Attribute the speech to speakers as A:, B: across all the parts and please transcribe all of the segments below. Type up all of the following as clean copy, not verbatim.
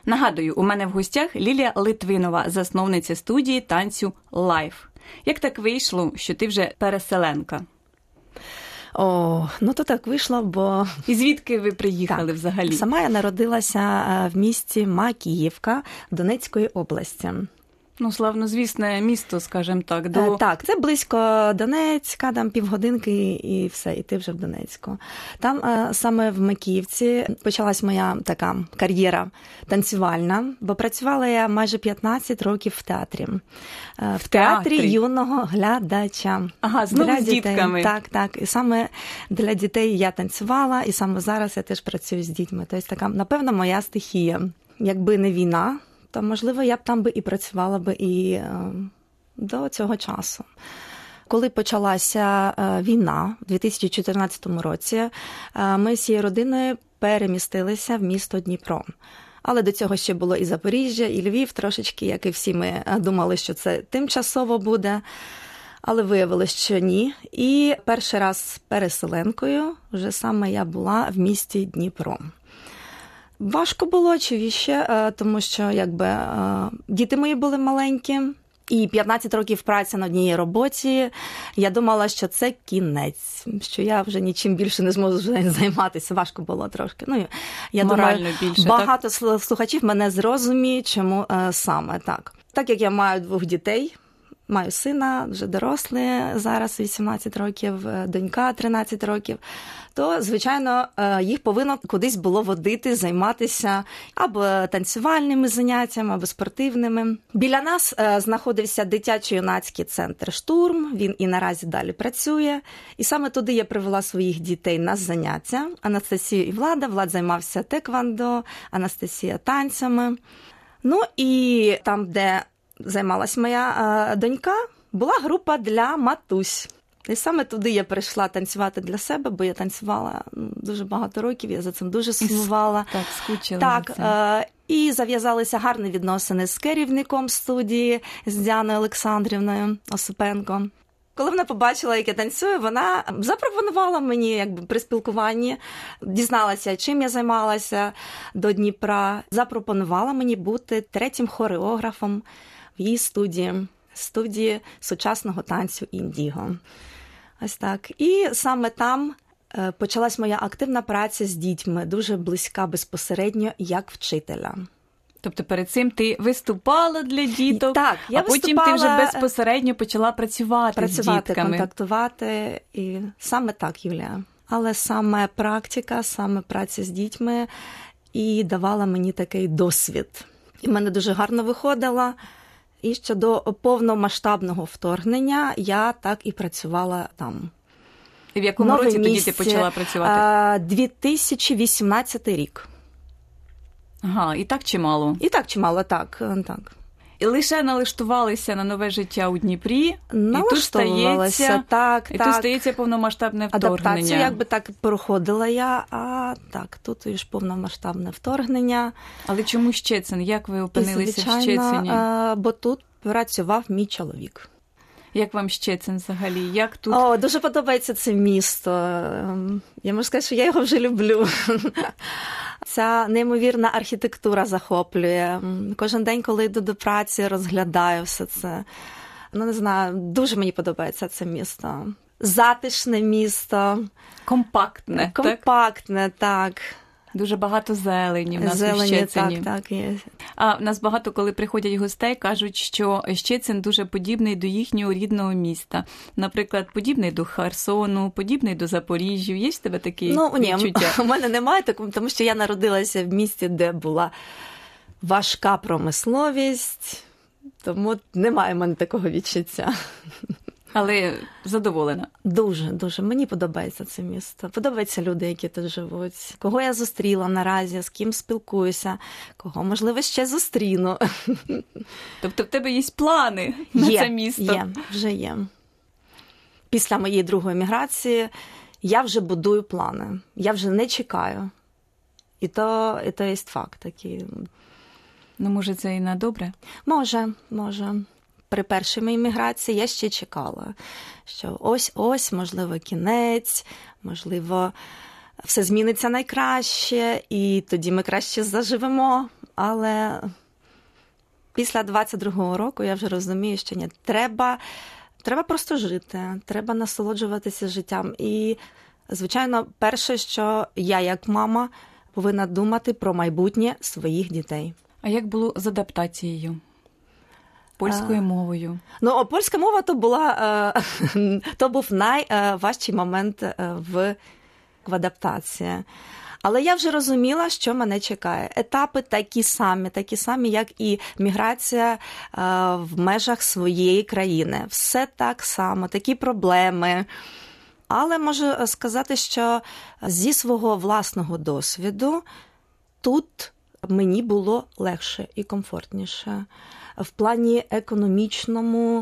A: Нагадую, у мене в гостях Лілія Литвинова, засновниця студії танцю «Лайф». Як так вийшло, що ти вже переселенка?
B: Ну то так вийшло, бо...
A: І звідки ви приїхали взагалі?
B: Сама я народилася в місті Макіївка Донецької області.
A: Славнозвісне місто, скажімо так.
B: Так, це близько Донецька, там півгодинки і все, і ти вже в Донецьку. Там саме в Макіївці почалась моя така кар'єра танцювальна, бо працювала я майже 15 років в театрі. В театрі юного глядача.
A: Ага, знову з дітками.
B: Так. І саме для дітей я танцювала, і саме зараз я теж працюю з дітьми. Тобто така, напевно, моя стихія. Якби не війна, то, можливо, я б там і працювала б і до цього часу. Коли почалася війна в 2014 році, ми з цією родиною перемістилися в місто Дніпро. Але до цього ще було і Запоріжжя, і Львів трошечки, як і всі ми думали, що це тимчасово буде. Але виявилось, що ні. І перший раз переселенкою вже саме я була в місті Дніпро. Важко було, ще, тому що діти мої були маленькі, і 15 років праці на одній роботі. Я думала, що це кінець, що я вже нічим більше не зможу займатися. Важко було трошки. Я
A: морально
B: думаю,
A: більше,
B: багато слухачів мене зрозуміють, чому саме так. Так як я маю 2 дітей, маю сина, вже дорослий, зараз 18 років, донька 13 років, то, звичайно, їх повинно кудись було водити, займатися або танцювальними заняттями, або спортивними. Біля нас знаходився дитячо-юнацький центр «Штурм», він і наразі далі працює. І саме туди я привела своїх дітей на заняття. Анастасію і Влад займався теквондо, Анастасія танцями. І там, де займалась моя донька, була група для матусь. І саме туди я прийшла танцювати для себе, бо я танцювала дуже багато років, я за цим дуже сумувала.
A: Так, скучила.
B: І зав'язалися гарні відносини з керівником студії, з Діаною Олександрівною Осипенко. Коли вона побачила, як я танцюю, вона запропонувала мені при спілкуванні, дізналася, чим я займалася до Дніпра, запропонувала мені бути 3-м хореографом в її студії сучасного танцю «Індіго». Ось так. І саме там почалась моя активна праця з дітьми, дуже близька безпосередньо як вчителя.
A: Тобто перед цим ти виступала для діток,
B: так, я
A: потім ти вже безпосередньо почала працювати з дітками.
B: Контактувати. І саме так, Юлія. Але саме практика, саме праця з дітьми і давала мені такий досвід. І в мене дуже гарно виходило. І ще до повномасштабного вторгнення я так і працювала там.
A: І в якому році тоді ти почала працювати?
B: 2018 рік.
A: Ага, і так чимало?
B: І так чимало, так.
A: І лише налаштувалися на нове життя у Дніпрі,
B: налаштовувалася,
A: і тут стається повномасштабне вторгнення.
B: Адаптацію так проходила я, тут і ж повномасштабне вторгнення.
A: Але чому Щецин? Як ви опинилися в Щецині?
B: Бо тут працював мій чоловік.
A: Як вам Щецин взагалі? Як тут?
B: Дуже подобається це місто. Я можу сказати, що я його вже люблю. Ця неймовірна архітектура захоплює. Кожен день, коли йду до праці, розглядаю все це. Не знаю, дуже мені подобається це місто. Затишне місто.
A: Компактне,
B: так.
A: Дуже багато зелені в нас у Щецині.
B: Так, є.
A: А в нас багато, коли приходять гостей, кажуть, що Щецин дуже подібний до їхнього рідного міста. Наприклад, подібний до Херсону, подібний до Запоріжжя. Є в тебе такі відчуття?
B: У мене немає такого, тому що я народилася в місті, де була важка промисловість, тому немає в мене такого відчуття.
A: Але задоволена?
B: Дуже. Мені подобається це місто. Подобаються люди, які тут живуть. Кого я зустріла наразі, з ким спілкуюся, кого, можливо, ще зустріну.
A: Тобто в тебе є плани на це місто?
B: Вже є. Після моєї другої міграції я вже будую плани. Я вже не чекаю. І то є факт такий.
A: Може, це і на добре?
B: Може. При першій моїй міграції я ще чекала, що ось, можливо, кінець, можливо, все зміниться найкраще, і тоді ми краще заживемо. Але після 22-го року я вже розумію, що ні, треба просто жити, треба насолоджуватися життям. І, звичайно, перше, що я як мама повинна думати про майбутнє своїх дітей.
A: А як було з адаптацією? Польською мовою?
B: Польська мова то був найважчий момент в адаптації. Але я вже розуміла, що мене чекає. Етапи такі самі, як і міграція в межах своєї країни. Все так само, такі проблеми. Але можу сказати, що зі свого власного досвіду тут мені було легше і комфортніше. В плані економічному,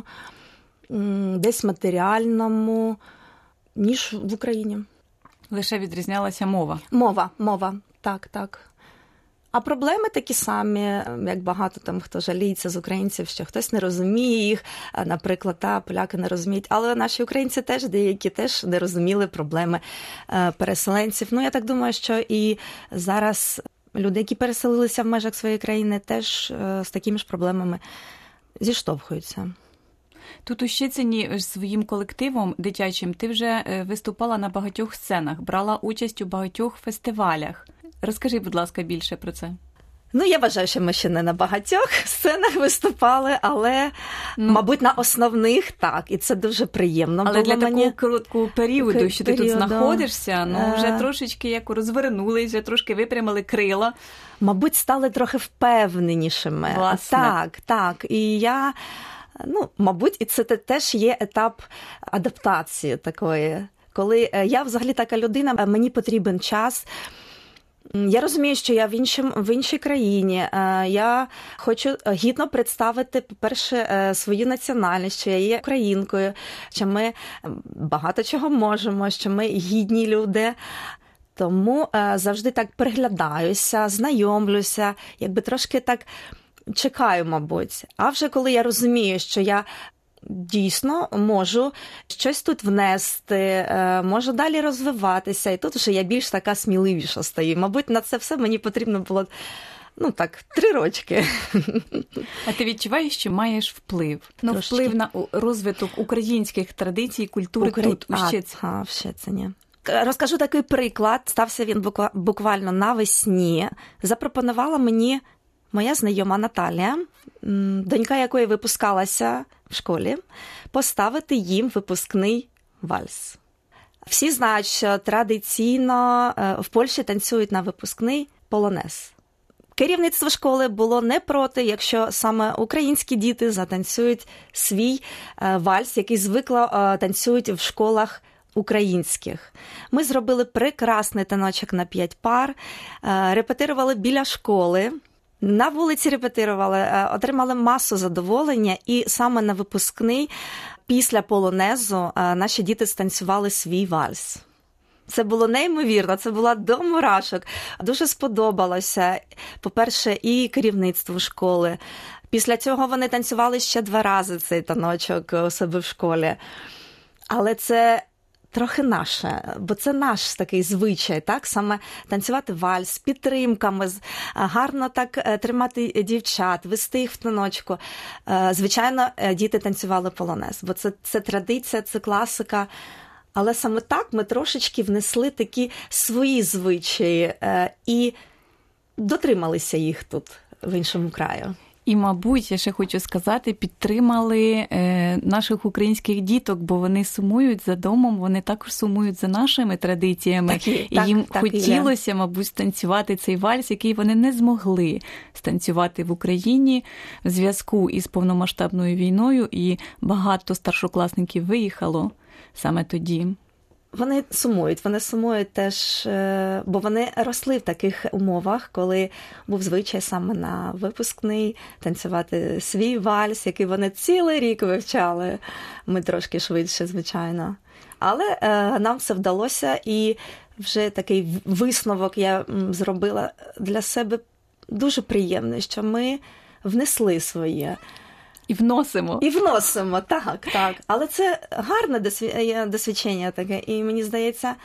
B: десь матеріальному, ніж в Україні.
A: Лише відрізнялася мова?
B: Мова, так. А проблеми такі самі, як багато там хто жаліється з українців, що хтось не розуміє їх, наприклад, поляки не розуміють, але наші українці теж деякі теж не розуміли проблеми переселенців. Я так думаю, що і зараз люди, які переселилися в межах своєї країни, теж з такими ж проблемами зіштовхуються.
A: Тут у Щецині своїм колективом дитячим ти вже виступала на багатьох сценах, брала участь у багатьох фестивалях. Розкажи, будь ласка, більше про це.
B: Я вважаю, що ми ще не на багатьох сценах виступали, але, мабуть, на основних так. І це дуже приємно
A: але
B: було
A: для
B: мені.
A: Такого короткого періоду, що ти тут знаходишся, вже трошечки як розвернулись, вже трошки випрямили крила.
B: Мабуть, стали трохи впевненішими.
A: Власне.
B: Так. І я... мабуть, і це теж є етап адаптації такої. Коли я взагалі така людина, мені потрібен час. Я розумію, що я в іншій країні. Я хочу гідно представити, по-перше, свою національність, що я є українкою, що ми багато чого можемо, що ми гідні люди. Тому завжди так приглядаюся, знайомлюся, якби трошки так чекаю, мабуть. А вже коли я розумію, що я дійсно можу щось тут внести, можу далі розвиватися, і тут вже я більш така сміливіша стаю. Мабуть, на це все мені потрібно було, 3 рочки.
A: А ти відчуваєш, що маєш вплив? Вплив на розвиток українських традицій, культури тут, у Щецині?
B: В Щецині. Розкажу такий приклад. Стався він буквально навесні. Запропонувала мені моя знайома Наталія, донька якої випускалася в школі, поставити їм випускний вальс. Всі знають, що традиційно в Польщі танцюють на випускний полонез. Керівництво школи було не проти, якщо саме українські діти затанцюють свій вальс, який звикло танцюють в школах українських. Ми зробили прекрасний таночок на 5 пар, репетирували біля школи, на вулиці репетирували, отримали масу задоволення, і саме на випускний після полонезу наші діти станцювали свій вальс. Це було неймовірно, це була до мурашок. Дуже сподобалося, по-перше, і керівництву школи. Після цього вони танцювали ще 2 рази цей таночок у себе в школі. Але це трохи наше, бо це наш такий звичай, так? Саме танцювати вальс з підтримками, гарно так тримати дівчат, вести їх в таночку. Звичайно, діти танцювали полонез, бо це традиція, це класика. Але саме так ми трошечки внесли такі свої звичаї і дотрималися їх тут, в іншому краю.
A: І, мабуть, я ще хочу сказати, підтримали наших українських діток, бо вони сумують за домом, вони також сумують за нашими традиціями. І їм хотілося, мабуть, станцювати цей вальс, який вони не змогли станцювати в Україні в зв'язку із повномасштабною війною, і багато старшокласників виїхало саме тоді.
B: Вони сумують теж, бо вони росли в таких умовах, коли був звичай саме на випускний танцювати свій вальс, який вони цілий рік вивчали. Ми трошки швидше, звичайно. Але нам це вдалося, і вже такий висновок я зробила для себе дуже приємний, що ми внесли своє.
A: І вносимо,
B: так. Але це гарне досвідчення таке. І мені здається,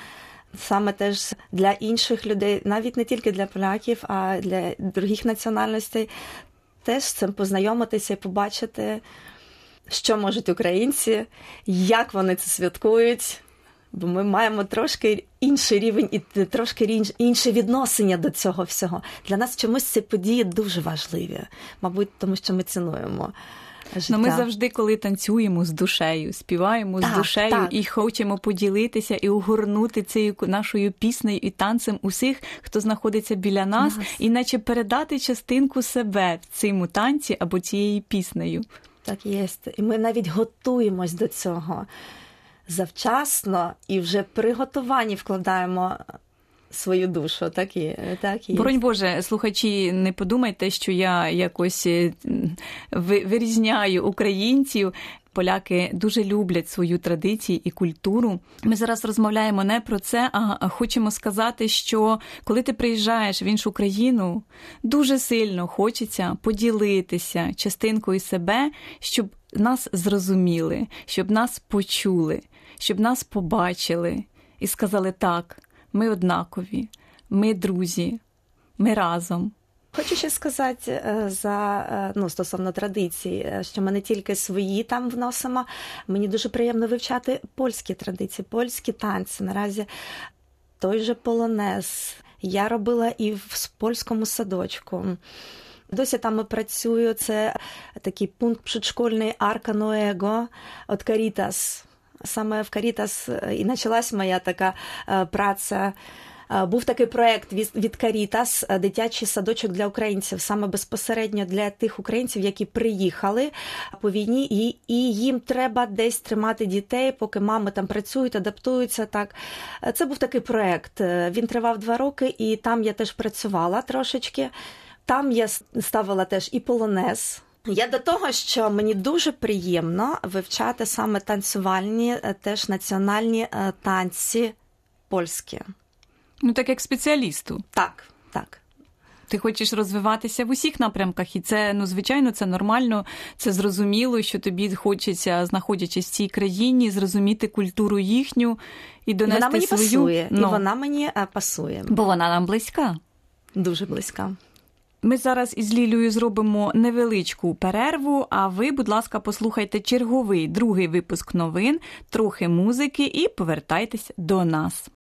B: саме теж для інших людей, навіть не тільки для поляків, а для других національностей, теж з цим познайомитися і побачити, що можуть українці, як вони це святкують. Бо ми маємо трошки інший рівень і трошки інше відношення до цього всього. Для нас чомусь ці події дуже важливі, мабуть, тому що ми цінуємо життя.
A: Ми завжди, коли танцюємо з душею, співаємо з душею і хочемо поділитися і огорнути цією нашою піснею і танцем усіх, хто знаходиться біля нас, і наче передати частинку себе в цьому танці або цією піснею.
B: Так є. І ми навіть готуємось до цього завчасно і вже при готуванні вкладаємо свою душу. Так і.
A: Боронь Боже, слухачі, не подумайте, що я якось вирізняю українців. Поляки дуже люблять свою традицію і культуру. Ми зараз розмовляємо не про це, а хочемо сказати, що коли ти приїжджаєш в іншу країну, дуже сильно хочеться поділитися частинкою себе, щоб нас зрозуміли, щоб нас почули, щоб нас побачили і сказали: так, ми однакові, ми друзі, ми разом.
B: Хочу ще сказати стосовно традицій, що ми не тільки свої там вносимо, мені дуже приємно вивчати польські традиції, польські танці. Наразі той же полонез я робила і в польському садочку. Досі там і працюю, це такий пункт предшкольний Арка Ноего від Карітас. Саме в Карітас і почалась моя така праця. Був такий проєкт від Карітас «Дитячий садочок для українців», саме безпосередньо для тих українців, які приїхали по війні, і їм треба десь тримати дітей, поки мами там працюють, адаптуються. Так. Це був такий проєкт. Він тривав 2 роки, і там я теж працювала трошечки. Там я ставила теж і полонез. Я до того, що мені дуже приємно вивчати саме танцювальні, теж національні танці польські.
A: Так як спеціалісту.
B: Так.
A: Ти хочеш розвиватися в усіх напрямках, і це, звичайно, це нормально, це зрозуміло, що тобі хочеться, знаходячись в цій країні, зрозуміти культуру їхню і донести
B: вона мені
A: свою.
B: Пасує, і вона мені пасує.
A: Бо вона нам близька.
B: Дуже близька.
A: Ми зараз із Лілією зробимо невеличку перерву, а ви, будь ласка, послухайте черговий, другий випуск новин, трохи музики і повертайтесь до нас.